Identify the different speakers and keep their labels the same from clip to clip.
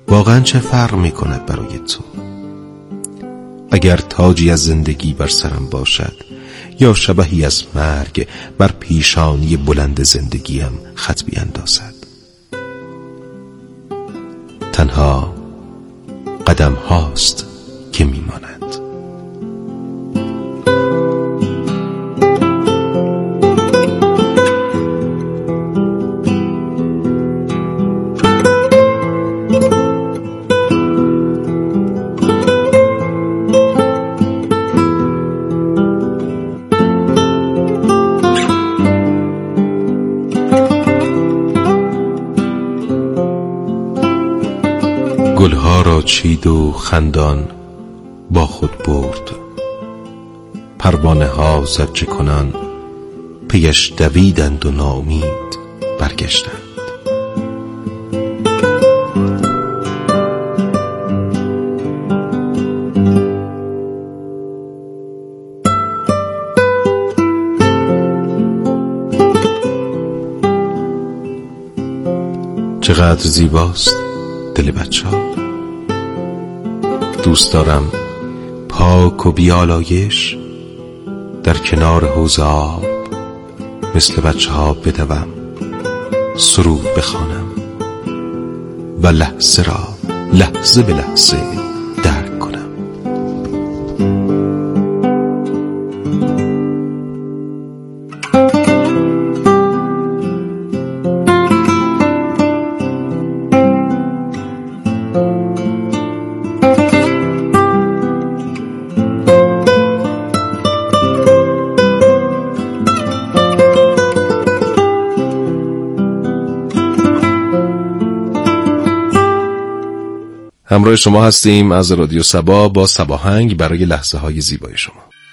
Speaker 1: واقعا چه فرق میکند برای تو؟ اگر تاجی از زندگی بر سرم باشد یا شبحی از مرگ بر پیشانی بلند زندگیم خط بیندازد. تنها قدم هاست که میماند. گلها را چید و خندان با خود برد، پروانه ها زجه کنان پیش دویدند و ناامید برگشتند. چقدر زیباست دل بچه‌ها. دوست دارم پاک و بیالایش در کنار حوض آب مثل بچه‌ها بدوم، سرود بخوانم و لحظه را لحظه به لحظه درک کنم. همراه شما هستیم از رادیو صبا با صباهنگ برای لحظه های زیبای شما.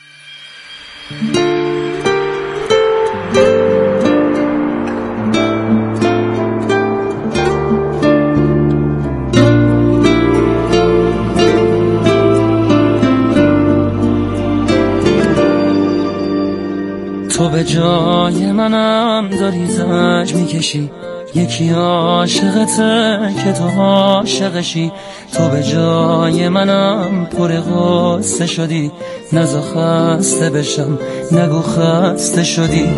Speaker 2: تو به جای منم داری زج میکشی، یکی عاشقته که تو عاشقشی. تو به جای منم پر غصه شدی، نزا خسته بشم نگو خسته شدی.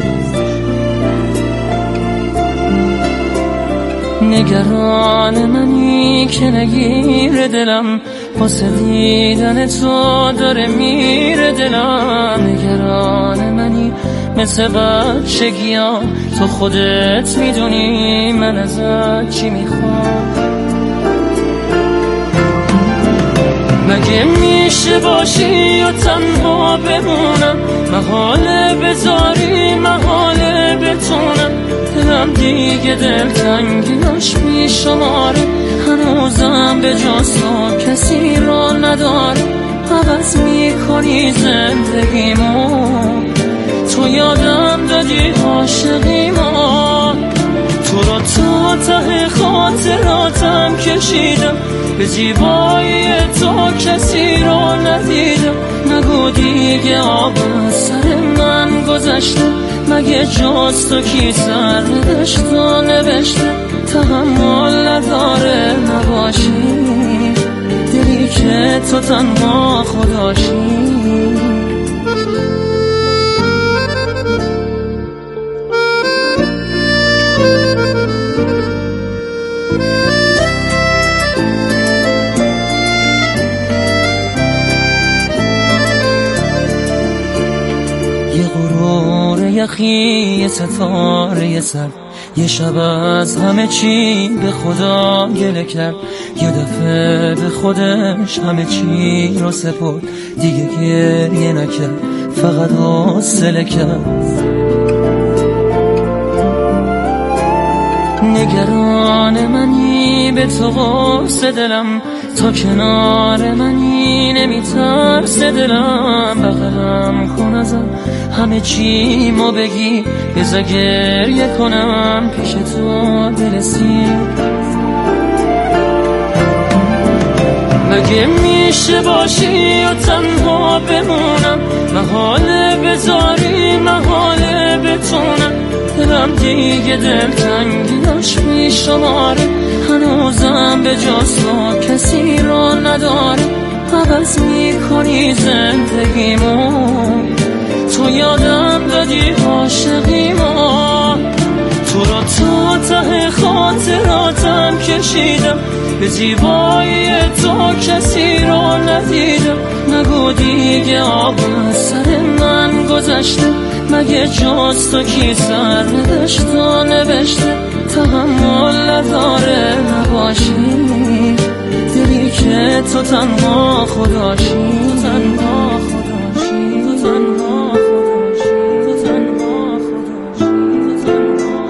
Speaker 2: نگران منی که نگیر دلم، واسه دیدن تو داره میره دلم. نگران منی مثل بچگیام، تو خودت میدونی من ازت چی میخوام. مگه میشه باشی و تنها بمونم، محاله بذاری محاله بتونم. دلم دیگه دلتنگیاش میشماره، هنوزم به جز تو کسی را نداره. عوض میکنی زندگیمو، تو یادم دادی عاشقیمو. تو رو تا ته خاطراتم کشیدم، به زیبایی تو کسی رو ندیدم. نگو دیگه آب سر من گذشته، مگه جز تو کی سر نداشت و نوشته. تحمل نداره نباشی، دلی که تو تنها خداشی. یه غرور یخی، یه ستاره سر، یه شب از همه چی به خدا گله کرد. یه دفعه به خودش همه چی رو سپرد، دیگه گریه نکرد فقط حوصله کرد. نگران منی به تو قصه دلم، تا کنار منی نمیترس دلم. بغلم کن ازم همه چی مو بگی، بذار گریه کنم پیش تو برسی. مگه میشه باشی و تنها بمونم، محاله بذاری محاله بتونم. دلم دیگه دلتنگیاش میشماره، هنوزم به جز تو کسی را نداره. عوض میکنی زندگیمو، تو یادم دادی عاشقیمو، تو را تا ته خاطراتم کشیدم، به زیبایی تو کسی را ندیدم. نگو دیگه آب سر من گذشته، مگه جز تو کی سر نداشت و نوشته؟ تحمل نداره نباشی، دلی که تو تنها خداشی، تو تنها خداشی، تو تنها خداشی، تو تنها خداشی، تو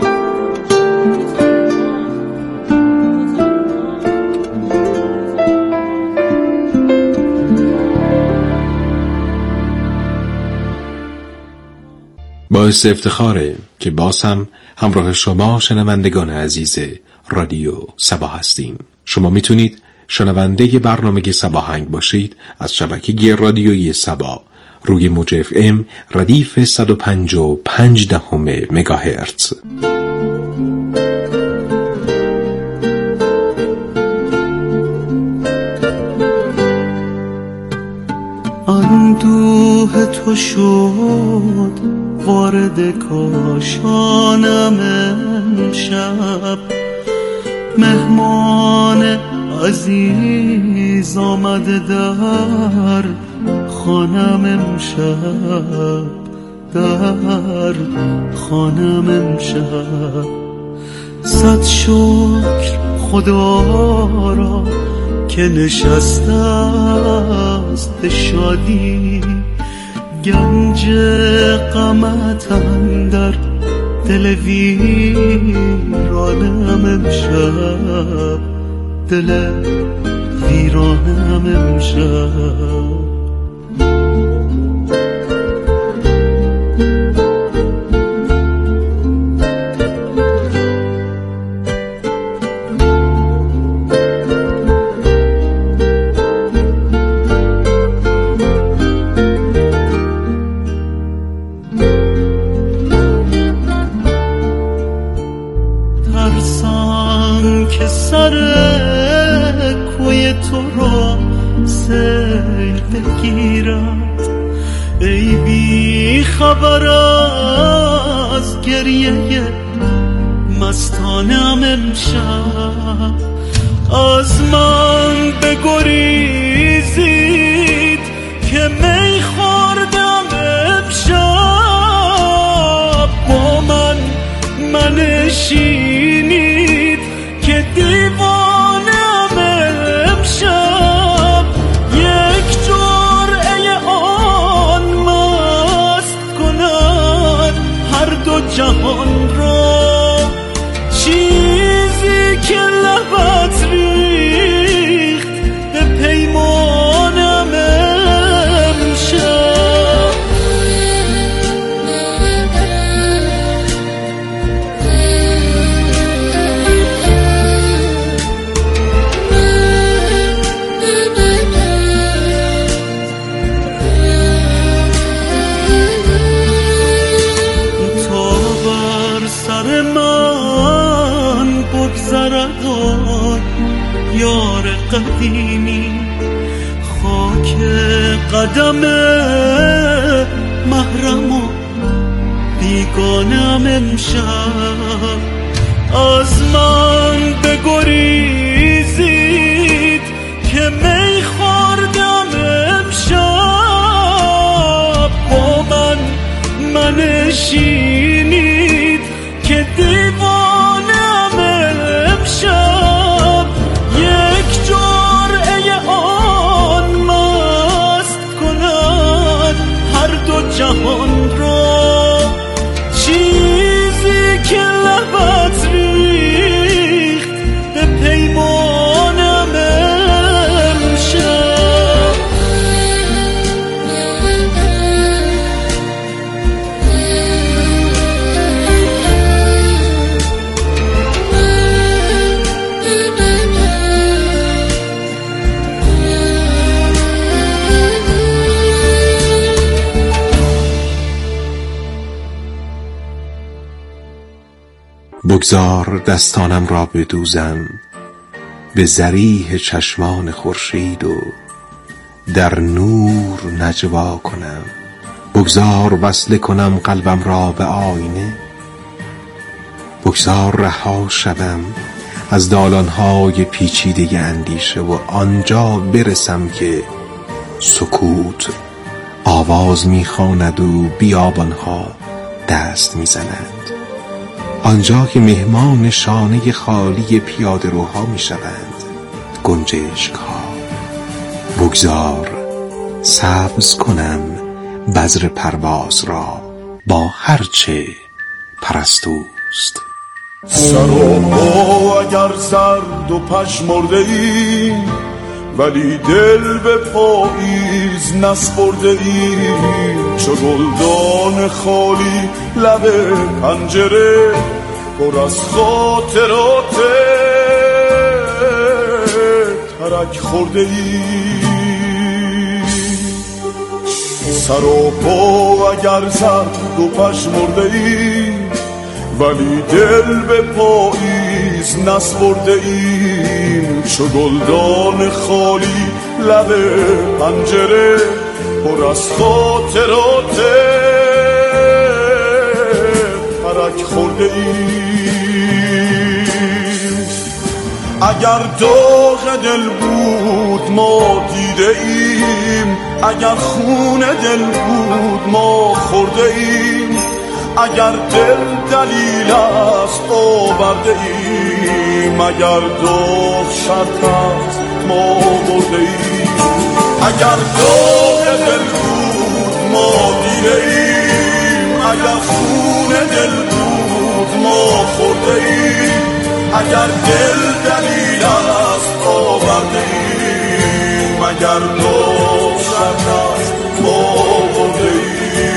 Speaker 1: باعث افتخاره که باز هم همراه شما شنوندگان عزیز رادیو سبا هستیم. شما میتونید شنونده برنامه سباهنگ باشید از شبکه رادیویی سبا روی موج FM ردیف 105.5 مگاهرتز.
Speaker 3: اندوه تو شد وارد کاشانم امشب، مهمان عزیز آمده در خانم امشب، در خانم امشب. صد شکر خدا را که نشسته است به شادی، گنج غمت اندر دل ویرانم امشب، دل ویرانم امشب. ای بی خبر از گریه مستانم امشب، از من بگریزید که می خوردم امشب، با من منشینید که دیوانم امشب. یک جرعه آن مست کند هر دو جهان را، چیزی که لبت ریخت به پیمانم امشب. یار قدیمی خاک قدم محرم و بیگانم امشب، از من بگریزید که می خوردم امشب، با من منشینید که دیوانم امشب. یک جرعه آن مست کند هر دو جهان را، چیزی که لبت ریخت به پیمانم امشب.
Speaker 1: بگذار دستانم را بدوزم به ضریح چشمان خورشید و در نور نجوا کنم. بگذار وصله کنم قلبم را به آینه، بگذار رها شوم از دالانهای پیچیده اندیشه و آنجا برسم که سکوت آواز میخواند و بیابانها دست میزنند، آنجا که مهمان شانه خالی پیاده روها میشوند گنجشک ها. بگذار سبز کنم بذر پرواز را با هرچه پرستوست.
Speaker 3: سر و پا اگر زرد و پژمرده ای، ولی دل به پاییز نسپرده ای. چو گلدان خالی لب پنجره، پر از خاطرات ترک خورده ای. سر و پا اگر زرد و پژمرده ای، ولی دل به پاییز نسپرده ایم. چو گلدان خالی لب پنجره، پر از خاطرات ترک خورده ایم. اگر داغ دل بود ما دیده ایم، اگر خون دل بود ما خورده ایم. اگر دل دلیل است آورده ایم، اگر داغ شرط است ما برده ایم. اگر داغ دل بود ما دیده ایم، اگر خون دل بود ما خورده ایم. اگر دل دلیل است آورده ایم، اگر داغ شرط است ما برده ایم.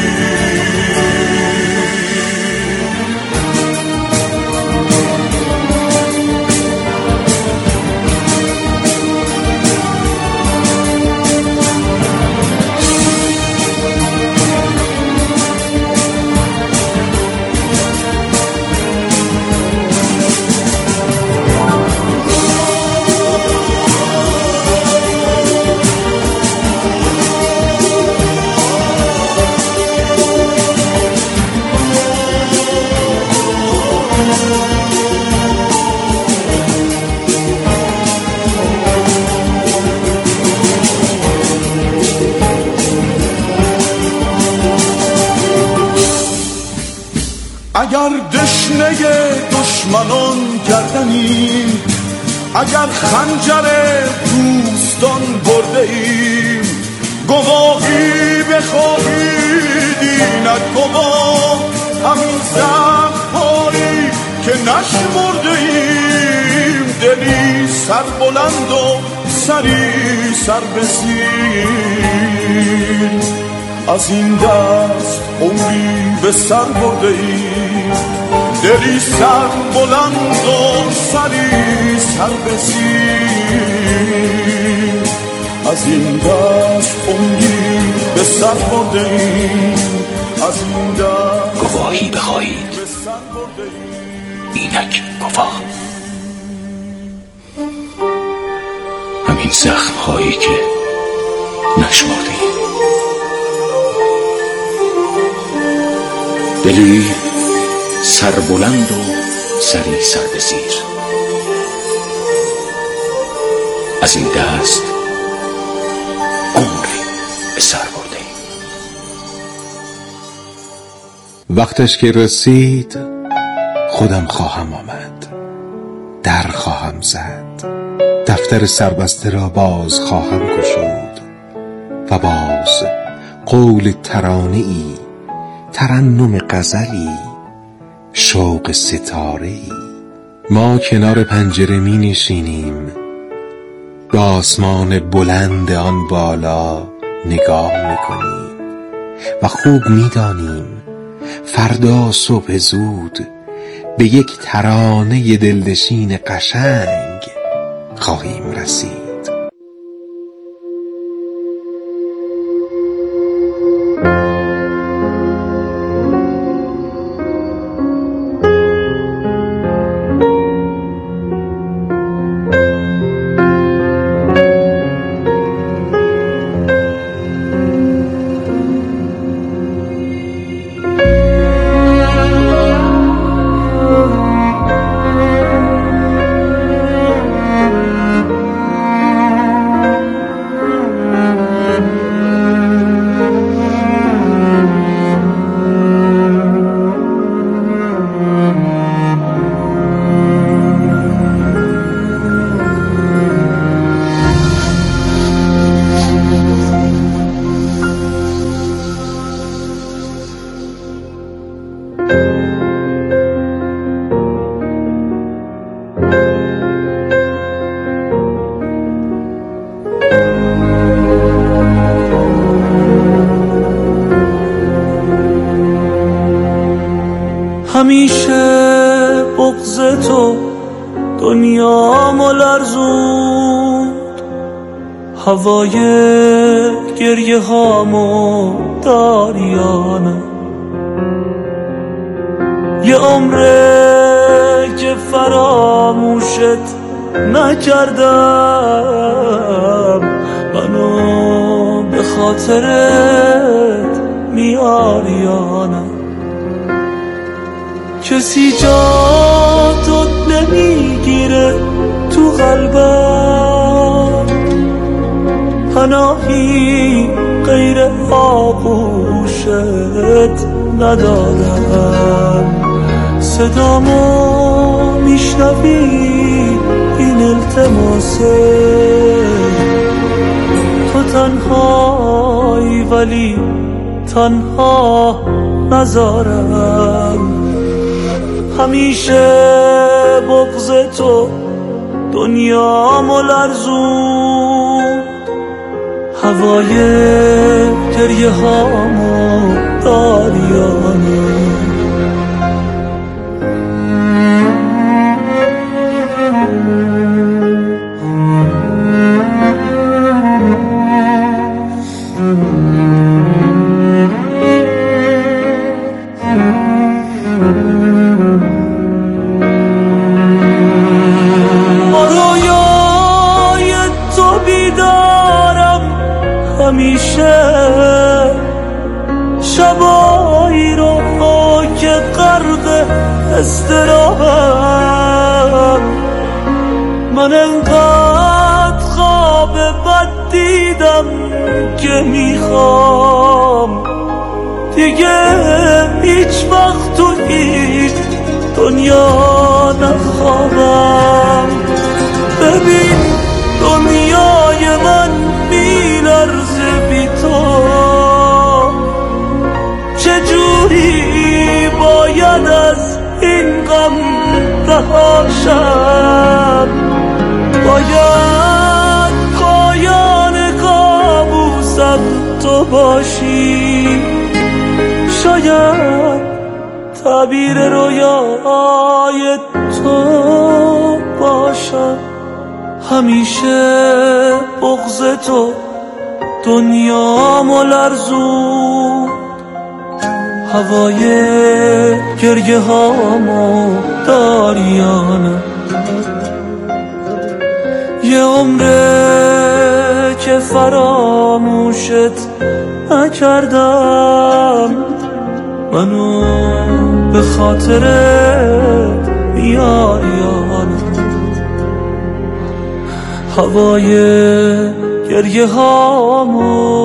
Speaker 3: اگر دشنه دشمنان گردنیم، اگر خنجر دوستان برده ایم. گواهی بخواهید اینک گواه، همین زخم‌هایی که نشمرده ایم. دلی سر بلند و سری سر به زیر، از این دست عمری به سر برده ایم. دلی سر بلند و سری سر به زیر، از این دست عمری به سر برده ایم. از این دست
Speaker 4: گواهی بخواهید اینک گواه، همین زخم هایی که نشمرده ایم. دلی سر بلند و سری سر به زیر، از این دست عمری به سر برده ایم.
Speaker 1: وقتش که رسید خودم خواهم آمد، در خواهم زد، دفتر سربسته را باز خواهم گشود و باز قول ترانه‌ای، ترنم غزلی، شوق ستاره‌ای. ما کنار پنجره می نشینیم، به آسمان بلند آن بالا نگاه می کنیم و خوب می دانیم فردا صبح زود به یک ترانه دلنشین قشنگ خواهیم رسید.
Speaker 2: همیشه بغض تو دنیامو لرزوند، هوای گریه هامو داریانه. یه عمره که فراموشت نکردم، منو به خاطرت میاریانه. کسی جا تو نمیگیره تو قلبم، پناهی غیر آغوشت ندارم. صدامو میشنوی این التماسه، تو تنهایی ولی تنها نذارم. همیشه بغض تو دنیامو لرزوند، هوای گریه هامو داریانه. همیشه شبایی رو که غرق اضطرابم، من انقدر خواب بد دیدم که میخوام دیگه هیچ وقت تو هیچ دنیا نخوابم. ببین دنیای من میلرزه بی تو، چجوری باید از این غم رهاشم؟ باید پایان کابوسم تو باشی، شاید تعبیر رویای تو باشم. همیشه بغض تو دنیامو لرزوند، هوای گریه هامو داریانه. یه عمره که فراموشت نکردم، منو به خاطرت میاریانه. هوای گریه هامو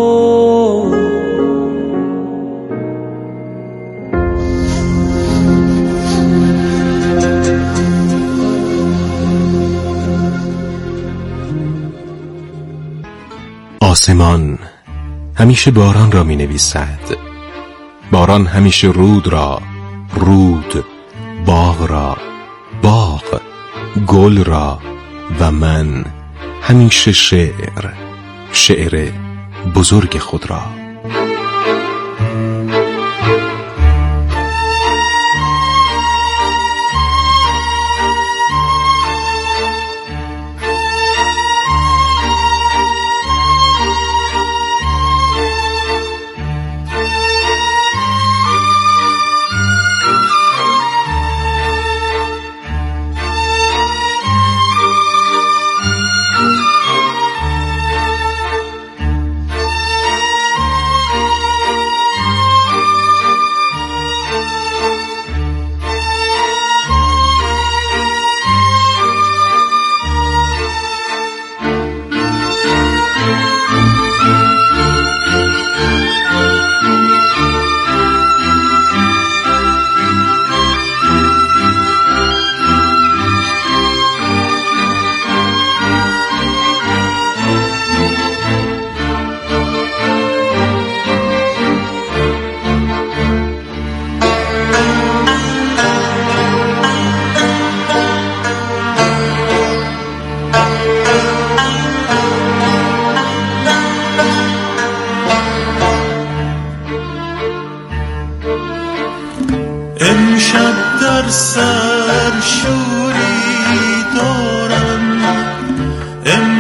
Speaker 1: آسمان همیشه باران را می نویسد، باران همیشه رود را، رود باغ را، باغ گل را، و من همیشه شعر، شعر بزرگ خود را.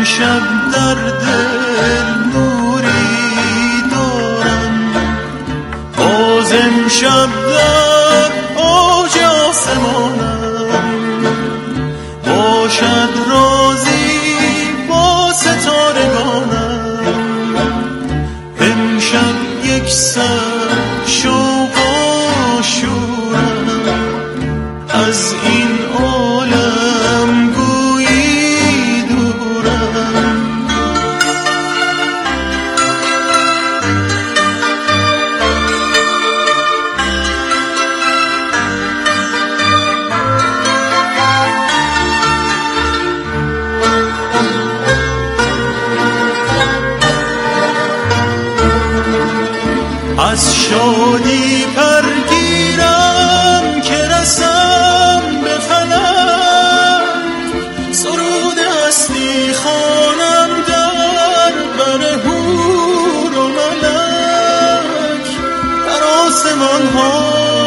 Speaker 3: امشب در دل نوری دارم، باز امشب در اوج آسمانم، باشد رازی با ستارگانم، امشب یک سر شوق و شورم، از این عالم گویی دورم. از شادی پرگیرم که رسم به فلک، سرود هستی خوانم در بر حور و ملک، در آسمان ها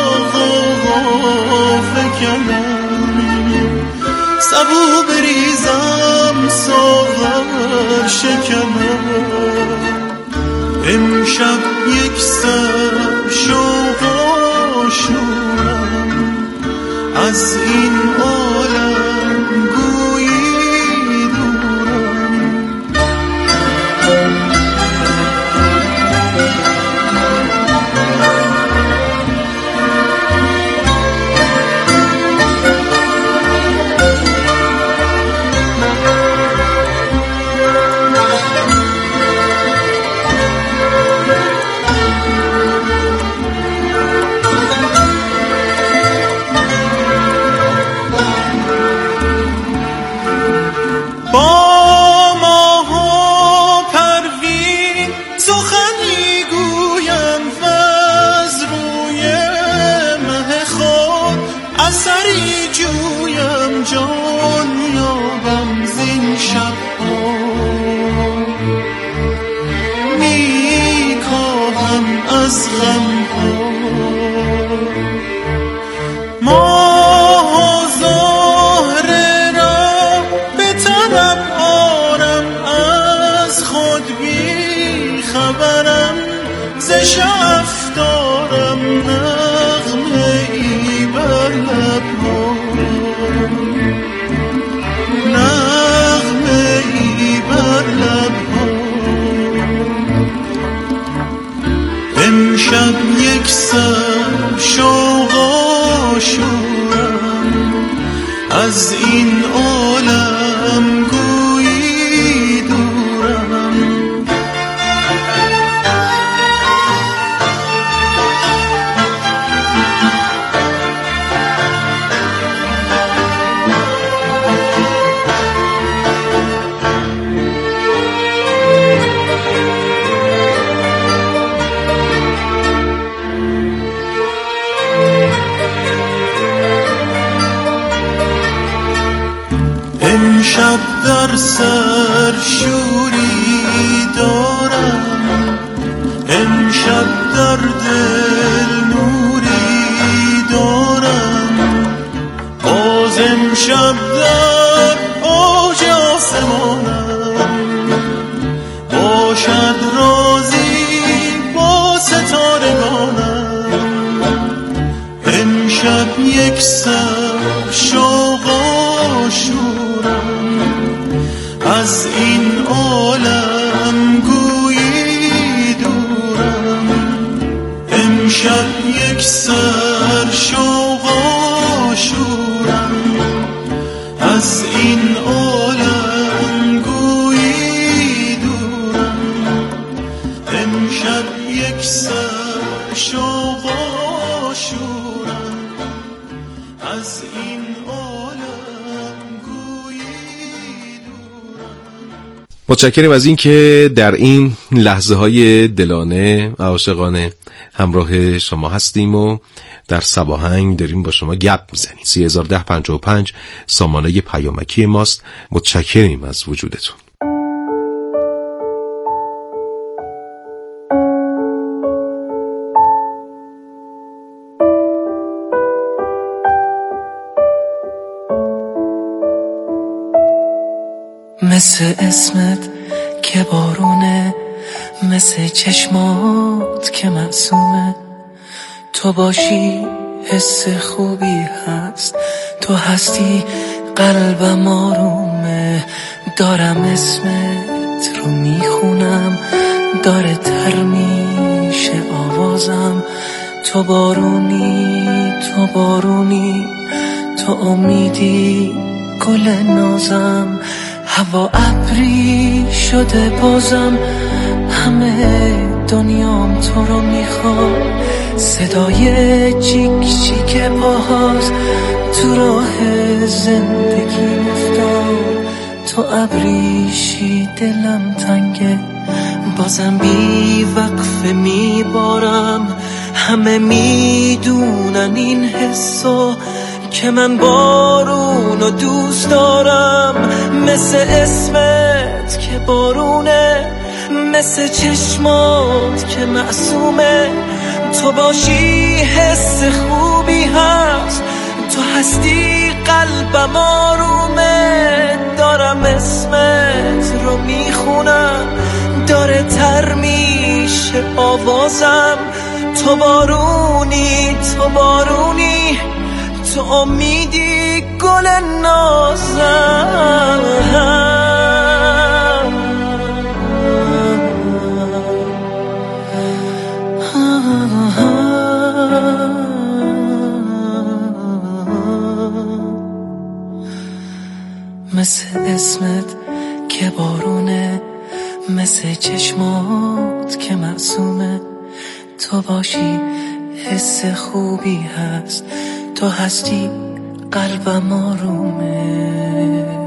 Speaker 3: غوغا فکنم، سبو بریزم ساغر شکنم، امشب یک سر شوق و شورم، از این عالم گویی دورم. اثری جویم جان یابم زین شب‌ها، میکاهم از غم‌ها، ماه و زهره را به طلب آرم، از خود بی خبرم ز شعف دارم نغمه ای بر لب‌ها، نغمه ای بر لب‌ها، امشب یک سر شوق و شورم، از این عالم گویی دورم. امشب در سر شوری دارم، امشب در دل نوری دارم، باز امشب در اوج آسمانم، باشد رازی با ستارگانم، امشب یک سر شوق و شورم، از این عالم گویی دورم، امشب یک سر شوق و شورم، از این عالم گویی دورم، امشب یک سر شوق و شورم، از این
Speaker 1: متشکرم از این که در این لحظه های دلانه و عاشقانه همراه شما هستیم و در سباهنگ داریم با شما گپ میزنیم. 301055 سامانه پیامکی ماست. متشکریم از وجودتون.
Speaker 2: مثل اسمت که بارونه، مثل چشمات که معصومه. تو باشی حس خوبی هست، تو هستی قلبم آرومه. دارم اسمت رو میخونم، داره تر میشه آوازم. تو بارونی، تو بارونی، تو امیدی گل نازم. هوا ابری شده بازم، همه دنیام تو رو میخواد. صدای چیک چیک پاهات تو راه زندگی افتاد. تو ابریشی دلم تنگه، بازم بی وقفه میبارم. همه میدونن این حسو که من بارونو دوست دارم. مثل اسمت که بارونه، مثل چشمات که معصومه. تو باشی حس خوبی هست، تو هستی قلبم آرومه. دارم اسمت رو میخونم، داره تر میشه آوازم. تو بارونی، تو بارونی، تو امیدی گل نازم. مثل اسمت که بارونه، مثل چشمات که معصومه. تو باشی حس خوبی هست، تو هستی قلبم آرومه.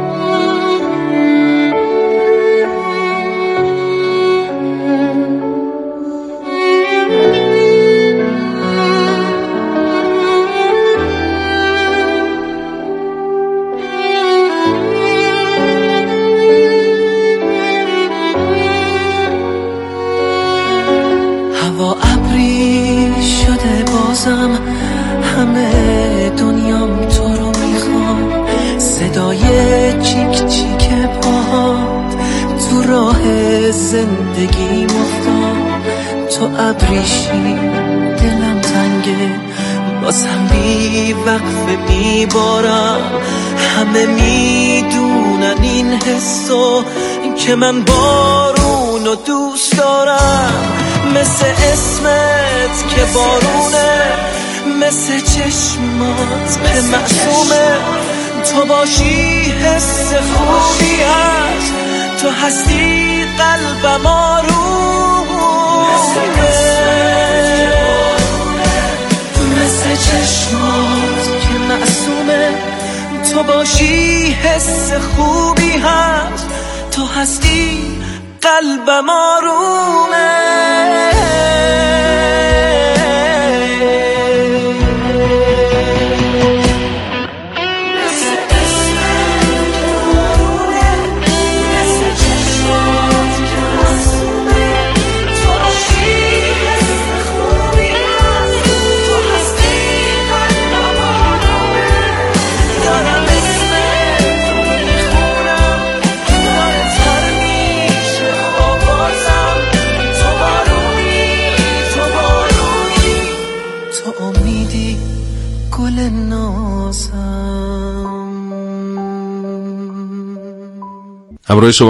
Speaker 2: هوا ابری شده بازم، همه دنیام تو رو میخوام. صدای چیک چیک پاهات تو راه زندگی مفتاد. تو ابریشی دلم تنگه، بازم بی وقفه میبارم. همه میدونن این حسو که من بارونو دوست دارم. مثل اسمت که بارونه، مثل چشمات که معصومه. تو باشی حس خوبی هست، تو هستی قلبم آرومه. مثل چشمات که معصومه. تو باشی حس خوبی هست، تو هستی قلبم آرومه. امیدی گل نازم.
Speaker 1: همراه شما